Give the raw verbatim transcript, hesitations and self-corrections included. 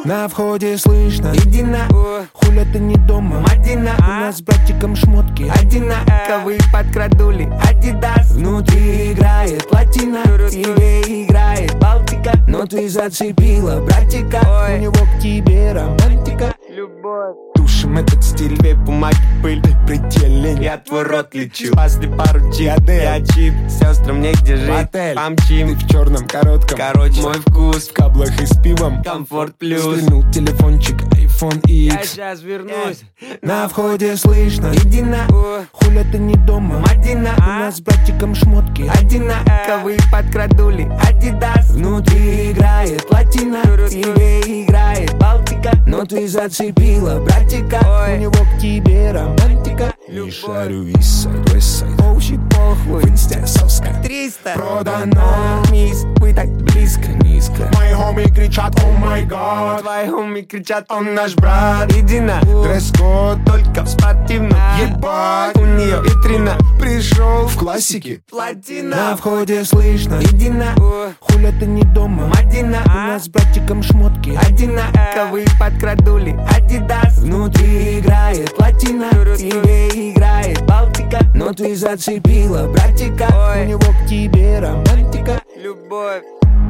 На входе слышно: иди на, хуля ты не дома, Мадина. У нас с братиком шмотки одинаковые подкрадули, Адидас. Внутри играет латина, тебе играет Балтика. Но ты зацепила братика, Ой. у него к тебе романтика. Любовь. Тушим этот стиль, Две бумаги, пыль, пределе. я твой рот лечу. Спасли пару чип, Адель. я чип. Сестрам негде жить, Отель. помчим. Ты в черном коротком, Короче, мой вкус, в каблах и с пивом. комфорт плюс. Стрельнул телефончик iPhone Я X. сейчас вернусь. На входе слышно: Иди на, хуля ты не дома, Мадина. У нас с братиком шмотки Одинаковые подкрадули, Адидас. Внутри играет латина, тебе играет Балтика. Но ты зацепила братика, Ой. у него к тебе романтика. Не Любовь. шарю Eastside, Westside, Оущи похуй. в инсте соска Триста. продано. Мисс, вы так близко. Низко мои хоми кричат: о май гад. Твои хоми кричат: он наш брат. Иди на, Дресс-код только в спортивном. ебать. У нее витрина, Пришел в классике. платина. На входе слышно: Иди на, хуля ты не дома, Мадина. У нас с братиком шмотки Одинаковые подкрадули, Адидас. Внутри играет латина, тебе играет Балтика. Но ты зацепила братика, Ой. у него к тебе романтика. Любовь.